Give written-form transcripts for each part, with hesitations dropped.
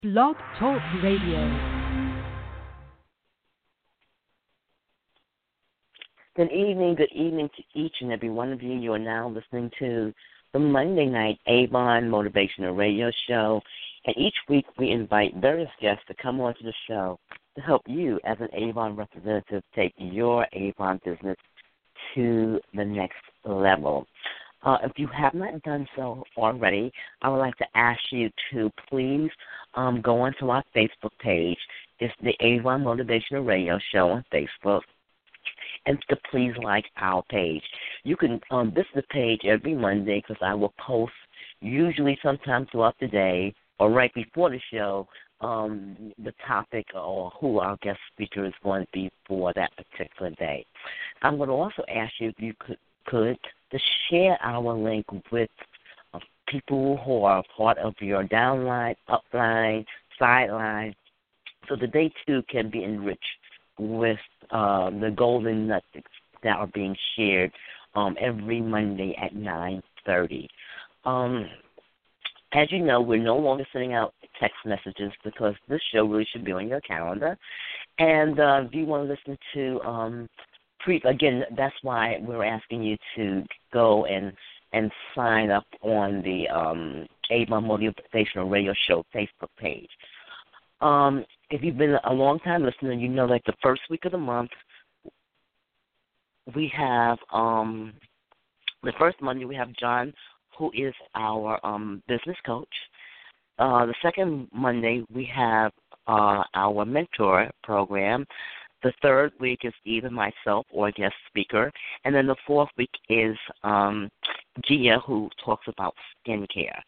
Blog Talk Radio. Good evening to each and every one of you. You are now listening to the Monday Night Avon Motivational Radio Show. And each week we invite various guests to come onto the show to help you as an Avon representative take your Avon business to the next level. If you have not done so already, I would like to ask you to please go onto our Facebook page. It's the Avon Motivational Radio Show on Facebook. And to please like our page. You can visit the page every Monday because I will post usually sometime throughout the day or right before the show the topic or who our guest speaker is going to be for that particular day. I'm going to also ask you if you could to share our link with people who are part of your downline, upline, sideline, so that they too can be enriched with the golden nuggets that are being shared every Monday at 9:30. As you know, we're no longer sending out text messages because this show really should be on your calendar. And if you want to listen to again, that's why we're asking you to go and sign up on the Avon Motivational Radio Show Facebook page. If you've been a long-time listener, you know that the first week of the month, we have the first Monday we have John, who is our business coach. The second Monday we have our mentor program. The third week is either myself or a guest speaker. And then the fourth week is Gia, who talks about skincare.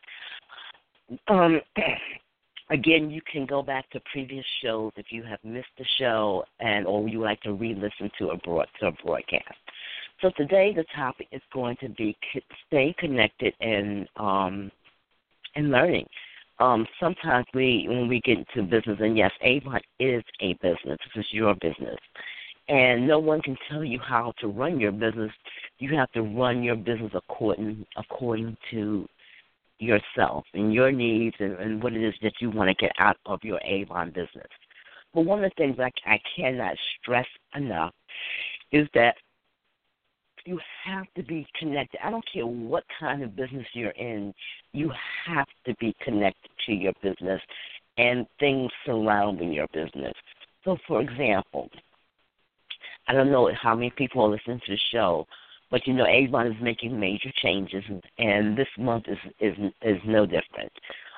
Again, you can go back to previous shows if you have missed the show or you would like to re-listen to a broadcast. So today the topic is going to be staying connected and learning. Sometimes when we get into business, and yes, Avon is a business. This is your business. And no one can tell you how to run your business. You have to run your business according to yourself and your needs and what it is that you want to get out of your Avon business. But one of the things I cannot stress enough is that you have to be connected. I don't care what kind of business you're in, you have to be connected to your business and things surrounding your business. So, for example, I don't know how many people are listening to the show, but you know Avon is making major changes, and this month is no different.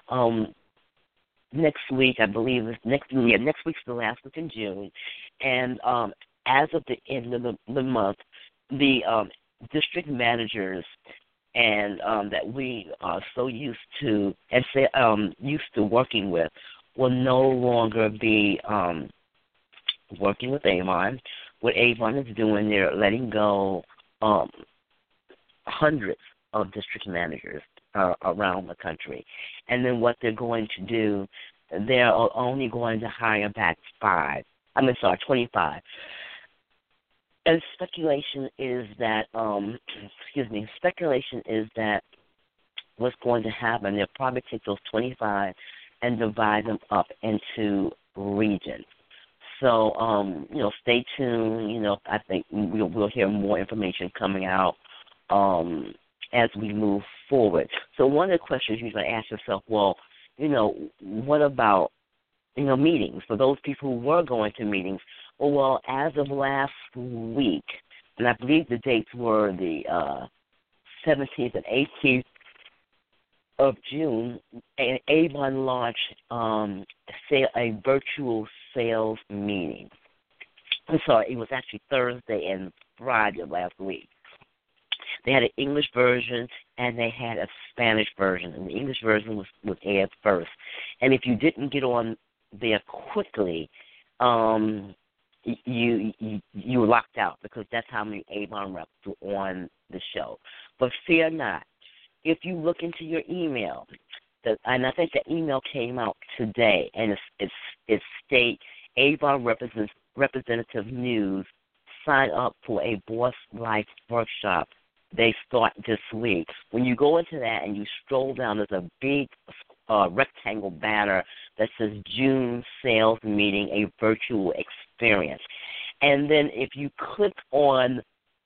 Next week, I believe, next week's the last week in June, and as of the end of the month, the district managers and that we are so used to working with will no longer be working with Avon. What Avon is doing, they're letting go hundreds of district managers around the country. And then what they're going to do, they're only going to hire back 25. And speculation is that what's going to happen, they'll probably take those 25 and divide them up into regions. So, stay tuned. I think we'll hear more information coming out as we move forward. So one of the questions you're going to ask yourself, what about, meetings? For those people who were going to meetings, well, as of last week, and I believe the dates were the 17th and 18th of June, Avon launched a virtual sales meeting. I'm sorry, it was actually Thursday and Friday of last week. They had an English version and they had a Spanish version, and the English version was aired first. And if you didn't get on there quickly, you were locked out because that's how many Avon reps were on the show. But fear not. If you look into your email, and I think the email came out today, and it's state Avon Representative News, sign up for a Boss Life workshop. They start this week. When you go into that and you stroll down, there's a big rectangle banner that says June Sales Meeting, a Virtual Experience. And then if you click on,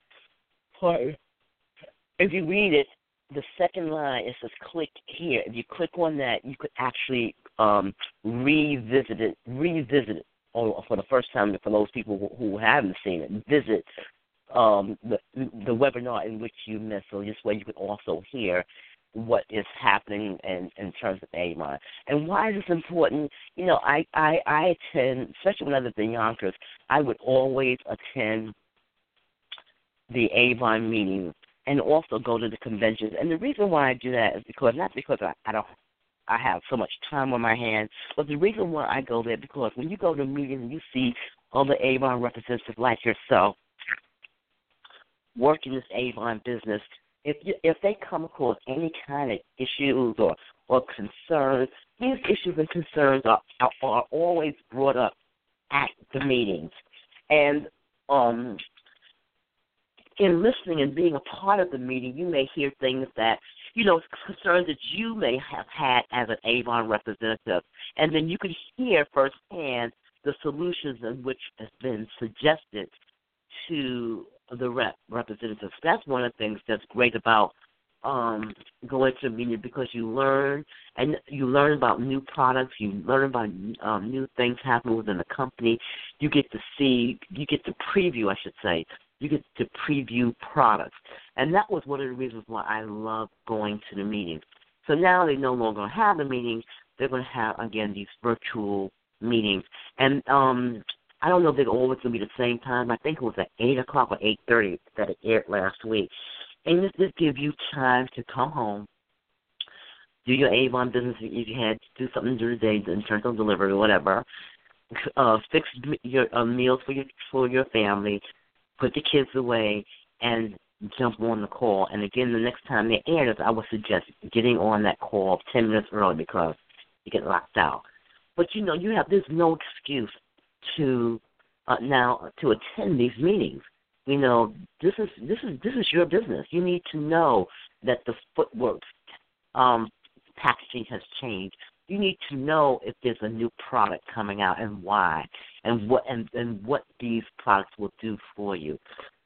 if you read it, the second line, it says click here. If you click on that, you could actually revisit it, or for the first time, for those people who haven't seen it, visit the webinar in which you missed, so this way you can also hear what is happening in terms of Avon. And why is this important? You know, I attend, especially when I lived in Yonkers, I would always attend the Avon meetings and also go to the conventions. And the reason why I do that is because, not because I have so much time on my hands, but the reason why I go there because when you go to meetings and you see other Avon representatives like yourself working this Avon business, if they come across any kind of issues or concerns, these issues and concerns are always brought up at the meetings. And in listening and being a part of the meeting, you may hear things that, you know, concerns that you may have had as an Avon representative. And then you can hear firsthand the solutions in which has been suggested to the representatives. That's one of the things that's great about going to a meeting, because you learn about new products, you learn about new things happening within the company. You get to preview, you get to preview products. And that was one of the reasons why I love going to the meetings. So now they no longer have the meetings. They're going to have, again, these virtual meetings. And I don't know if they're always going to be the same time. I think it was at 8 o'clock or 8:30 that it aired last week. And this gives you time to come home, do your Avon business if you had to do something during the day in terms of delivery or whatever, fix your meals for your family, put the kids away, and jump on the call. And again, the next time they air this, I would suggest getting on that call 10 minutes early because you get locked out. But you know, there's no excuse to now to attend these meetings. You know, this is your business. You need to know that the footwork packaging has changed. You need to know if there's a new product coming out and why, and what these products will do for you.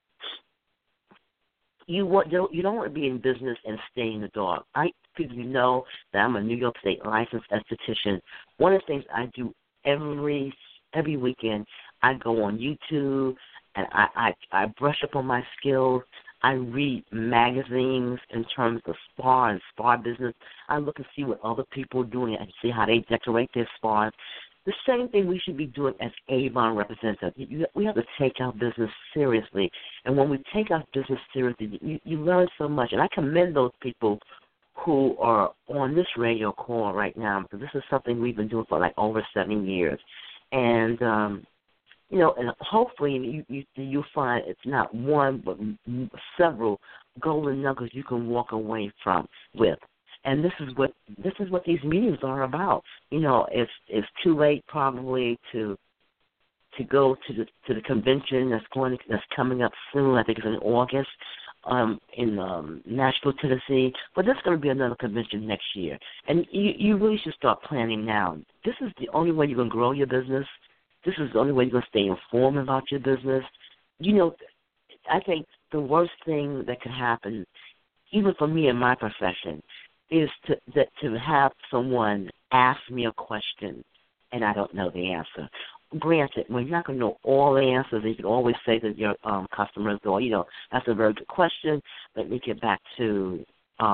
You don't want to be in business and stay in the dark. People know that I'm a New York State licensed esthetician. One of the things I do every weekend, I go on YouTube and I brush up on my skills. I read magazines in terms of spa and spa business. I look and see what other people are doing and see how they decorate their spas. The same thing we should be doing as Avon representatives. We have to take our business seriously. And when we take our business seriously, you learn so much. And I commend those people who are on this radio call right now, because this is something we've been doing for like over 7 years. And, you know, and hopefully you'll find it's not one but several golden nuggets you can walk away with. And this is what these meetings are about. You know, it's too late probably to go to the convention that's coming up soon. I think it's in August in Nashville, Tennessee. But there's going to be another convention next year, and you really should start planning now. This is the only way you can grow your business. This is the only way you're going to stay informed about your business. You know, I think the worst thing that could happen, even for me in my profession, is to have someone ask me a question and I don't know the answer. Granted, when you're not going to know all the answers, you can always say to your customers, "Oh, you know, that's a very good question. Let me get back to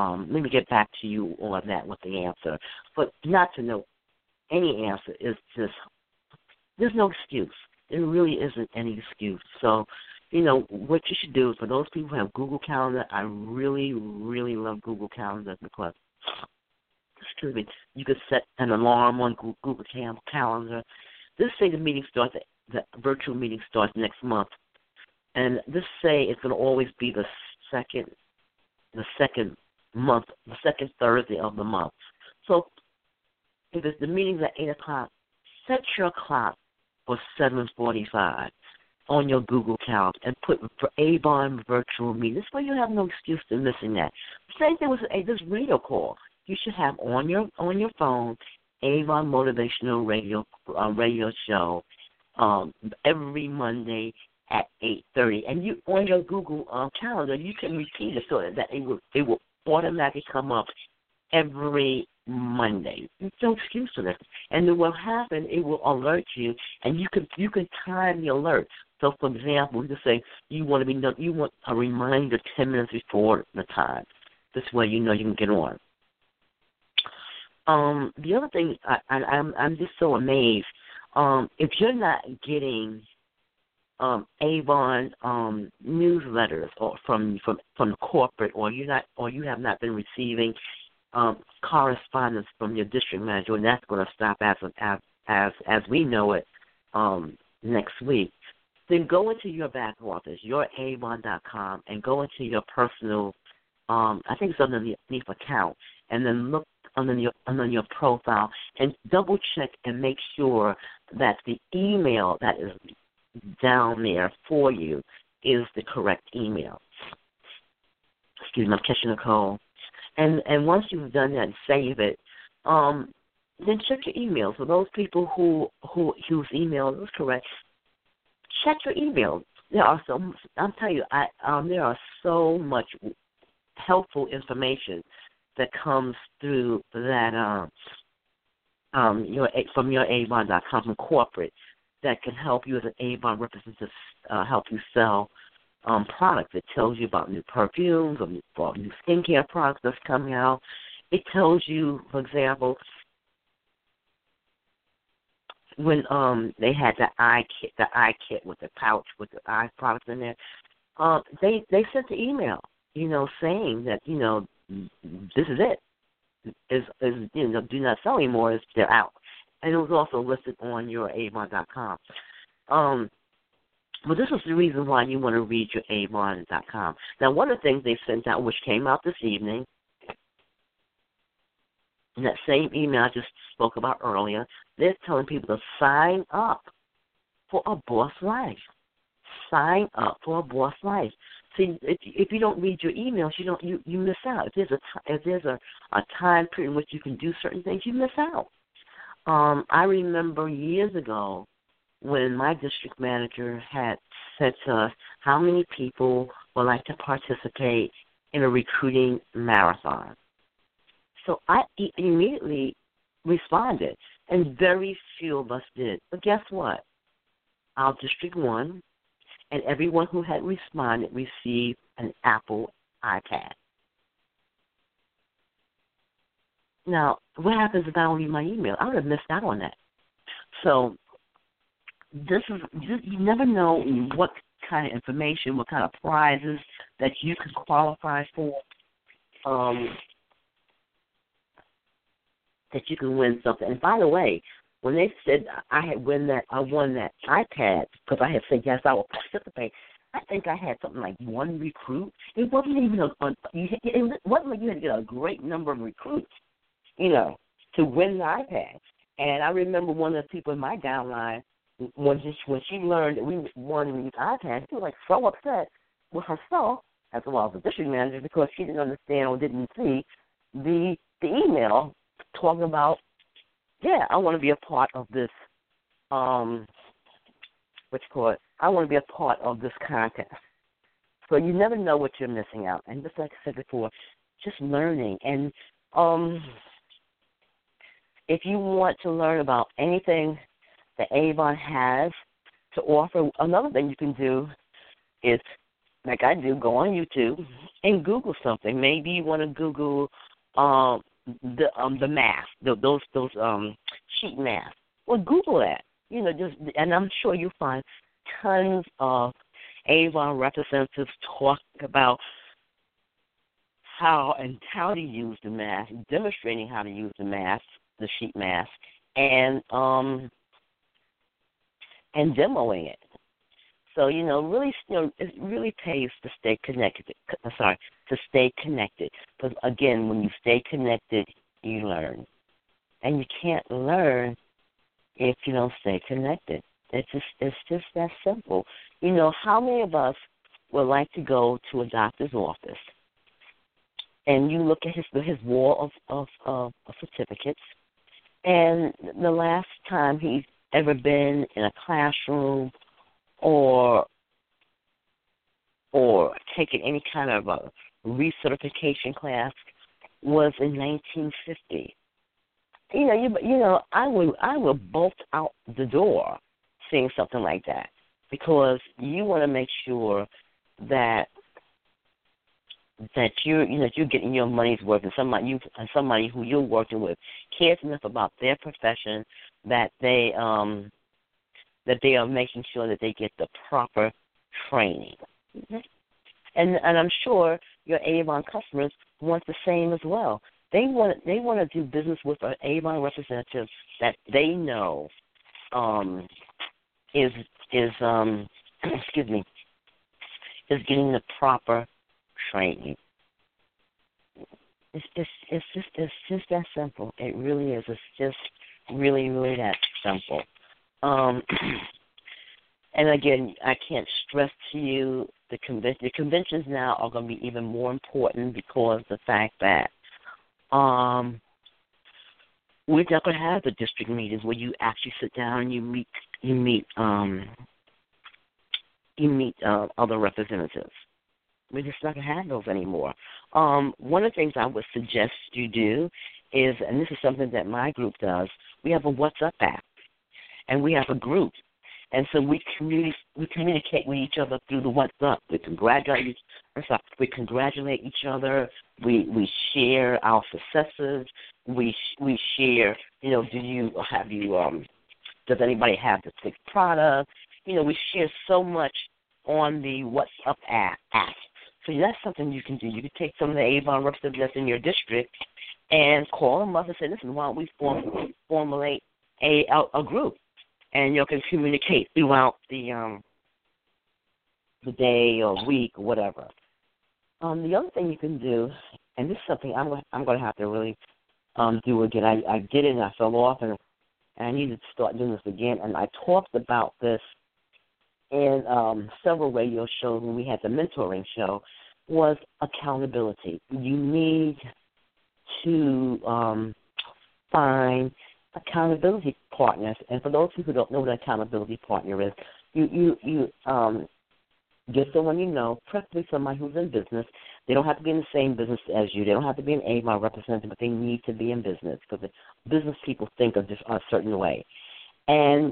you on that with the answer." But not to know any answer is just, there's no excuse. There really isn't any excuse. So, you know, what you should do, for those people who have Google Calendar, I really, really love Google Calendar because, you could set an alarm on Google Calendar. Let's say the virtual meeting starts next month, and let's say it's going to always be the second Thursday of the month. So if the meeting's at 8 o'clock, set your clock for 7:45 on your Google Calendar and put for Avon virtual meeting. This way you have no excuse to missing that. Same thing with this radio call. you should have on your phone Avon Motivational Radio Show every Monday at 8:30, and you on your Google calendar you can repeat it so that it will automatically come up every Monday. There's no excuse for this. And it will happen, it will alert you, and you can time the alert. So, for example, you say you want a reminder 10 minutes before the time. This way you know you can get on. The other thing, I'm just so amazed. If you're not getting Avon newsletters or from the corporate, or you have not been receiving correspondence from your district manager, and that's going to stop as we know it next week, then go into your back office, yourAvon.com, and go into your personal, I think it's underneath account, and then look under your profile and double check and make sure that the email that is down there for you is the correct email. Excuse me, I'm catching a cold. And once you've done that and save it, then check your email. For those people whose email is correct, check your email. I'm telling you, there are so much helpful information that comes through that from your Avon.com from corporate that can help you as an Avon representative, help you sell products. It tells you about new perfumes or new skincare products that's coming out. It tells you, for example, when they had the eye kit with the pouch with the eye products in there, they sent the email, saying that this is it. Is do not sell anymore. They're out, and it was also listed on your Avon.com. But this is the reason why you want to read your Avon.com. Now, one of the things they sent out, which came out this evening, in that same email I just spoke about earlier, they're telling people to sign up for a boss life. Sign up for a boss life. See, if you don't read your emails, you miss out. If there's a time period in which you can do certain things, you miss out. I remember years ago when my district manager had said to us, how many people would like to participate in a recruiting marathon? So I immediately responded, and very few of us did. But guess what? Our district won, and everyone who had responded received an Apple iPad. Now, what happens if I don't read my email? I would have missed out on that. So you never know what kind of information, what kind of prizes that you can qualify for, that you can win something. And by the way, when they said I won that iPad because I had said yes, I will participate, I think I had something like one recruit. It wasn't even it wasn't like you had to get a great number of recruits, to win the iPad. And I remember one of the people in my downline, when she learned that we won these iPads, she was like so upset with herself as well as the district manager because she didn't understand or didn't see the email talking about, I want to be a part of this, I want to be a part of this contest. So you never know what you're missing out. And just like I said before, just learning. And if you want to learn about anything that Avon has to offer, another thing you can do is, like I do, go on YouTube and Google something. Maybe you want to Google the mask, those sheet masks. Well, Google that. And I'm sure you'll find tons of Avon representatives talk about how to use the mask, demonstrating how to use the mask, the sheet mask, and demoing it. So, it really pays to stay connected. To stay connected. Because, again, when you stay connected, you learn. And you can't learn if you don't stay connected. It's just that simple. How many of us would like to go to a doctor's office and you look at his wall of certificates, and the last time he's ever been in a classroom or taken any kind of a recertification class was in 1950. I would bolt out the door seeing something like that, because you want to make sure that you're getting your money's worth, and somebody who you're working with cares enough about their profession that they are making sure that they get the proper training. Mm-hmm. And I'm sure your Avon customers want the same as well. They want to do business with an Avon representative that they know is getting the proper training. It's just that simple. It really is. It's just really, really that simple. And again, I can't stress to you the conventions now are going to be even more important, because the fact that we're not going to have the district meetings where you actually sit down and you meet other representatives. We're just not going to have those anymore. One of the things I would suggest you do is, and this is something that my group does, we have a WhatsApp app, and we have a group. And so we communicate with each other through the WhatsApp. We congratulate each other. We share our successes. We share. Does anybody have the sixth product? We share so much on the WhatsApp app. So that's something you can do. You can take some of the Avon representatives in your district and call them up and say, listen, why don't we formulate a group? And you can communicate throughout the day or week or whatever. The other thing you can do, and this is something I'm going to have to really do again. I did it and I fell off, and I need to start doing this again. And I talked about this in several radio shows when we had the mentoring show, was accountability. You need to find accountability partners. And for those who don't know what an accountability partner is, you get someone you know, preferably somebody who's in business. They don't have to be in the same business as you. They don't have to be an Avon representative, but they need to be in business, because business people think of this a certain way. And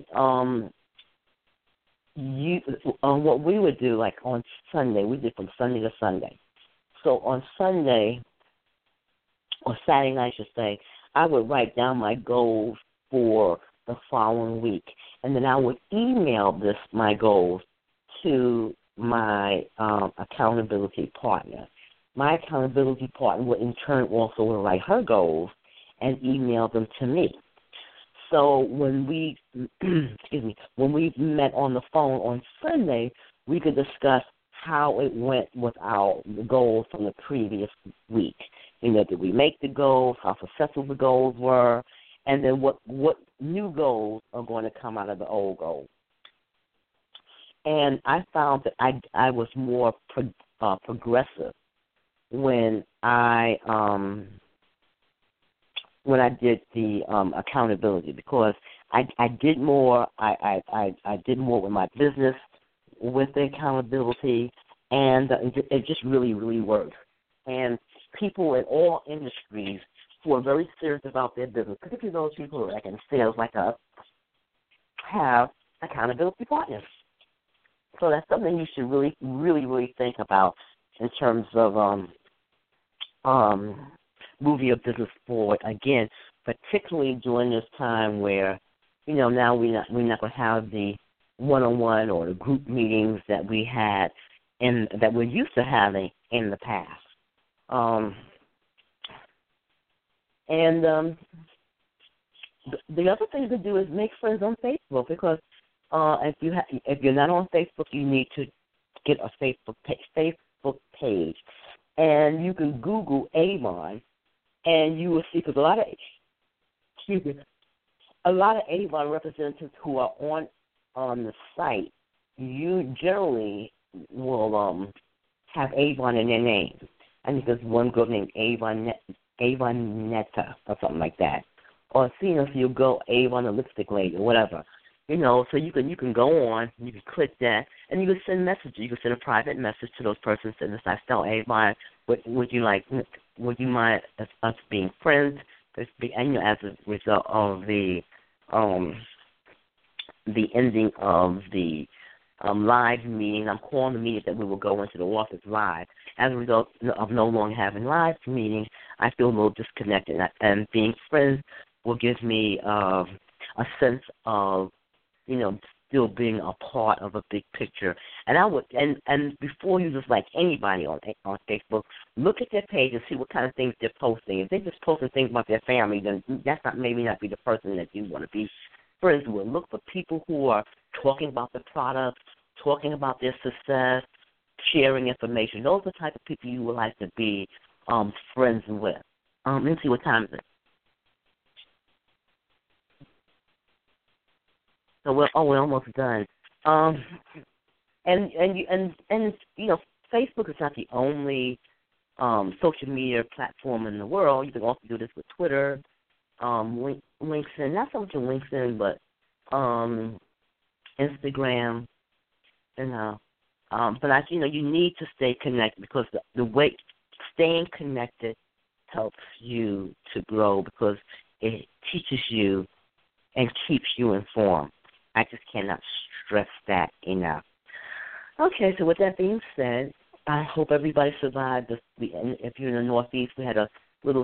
what we would do, like on Sunday, we did from Sunday to Sunday. So on Sunday, or Saturday night, I should say, I would write down my goals for the following week, and then I would email my goals to my accountability partner. My accountability partner would in turn also write her goals and email them to me. So when we met on the phone on Sunday, we could discuss how it went with our goals from the previous week. Did we make the goals, how successful the goals were, and then what new goals are going to come out of the old goals. And I found that I was more progressive when I did the accountability, because I did more. I did more with my business with the accountability, and it just really, really worked. And people in all industries who are very serious about their business, particularly those people who are like in sales like us, have accountability partners. So that's something you should really, really, really think about in terms of moving your business forward. Again, particularly during this time where, now we're not going to have the one-on-one or the group meetings that we had and that we're used to having in the past. The other thing to do is make friends on Facebook, because if you're not on Facebook, you need to get a Facebook page, and you can Google Avon, and you will see, because a lot of Avon representatives who are on the site, you generally will have Avon in their name. I think there's one girl named Avonetta or something like that. Or if you go Avon, the lipstick lady, or whatever. So you can go on, you can click that, and you can send messages. You can send a private message to those persons and say, "Stella Avon, would you mind us being friends?" And as a result of the ending of the live meeting, I'm calling the meeting that we will go into the office live. As a result of no longer having live meetings, I feel a little disconnected, and being friends will give me a sense of, still being a part of a big picture. And I would, and before you just like anybody on Facebook, look at their page and see what kind of things they're posting. If they're just posting things about their family, then that's maybe not be the person that you want to be friends with. Look for people who are talking about the products, talking about their success, sharing information. Those are the type of people you would like to be friends with. Let me see, what time is it? So we're almost done. And Facebook is not the only social media platform in the world. You can also do this with Twitter, LinkedIn, not so much on LinkedIn, but Instagram, But you need to stay connected, because the way staying connected helps you to grow, because it teaches you and keeps you informed. I just cannot stress that enough. Okay, so with that being said, I hope everybody survived. If you're in the Northeast, we had a little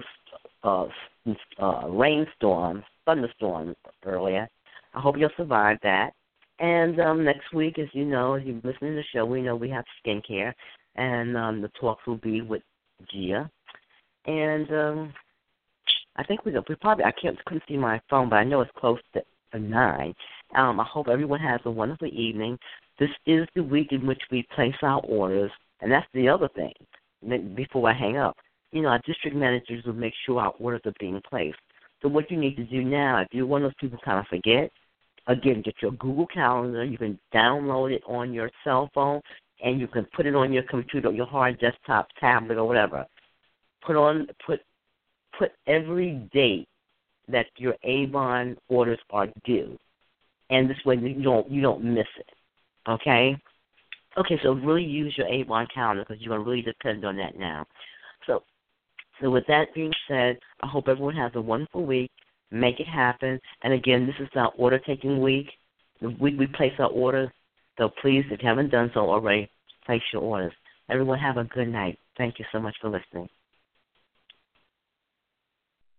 thunderstorm earlier. I hope you'll survive that. And next week, as you know, if you're listening to the show, we know we have skincare, and the talks will be with Gia. And I think we probably, couldn't see my phone, but I know it's close to 9. I hope everyone has a wonderful evening. This is the week in which we place our orders, and that's the other thing. Before I hang up, our district managers will make sure our orders are being placed. So what you need to do now, if you're one of those people who kind of forget, again, get your Google Calendar. You can download it on your cell phone, and you can put it on your computer, your hard desktop, tablet, or whatever. Put every date that your Avon orders are due, and this way you don't miss it. Okay? Okay, so really use your Avon calendar, because you're going to really depend on that now. So with that being said, I hope everyone has a wonderful week. Make it happen. And again, this is our order-taking week, the week we place our orders. So please, if you haven't done so already, place your orders. Everyone have a good night. Thank you so much for listening.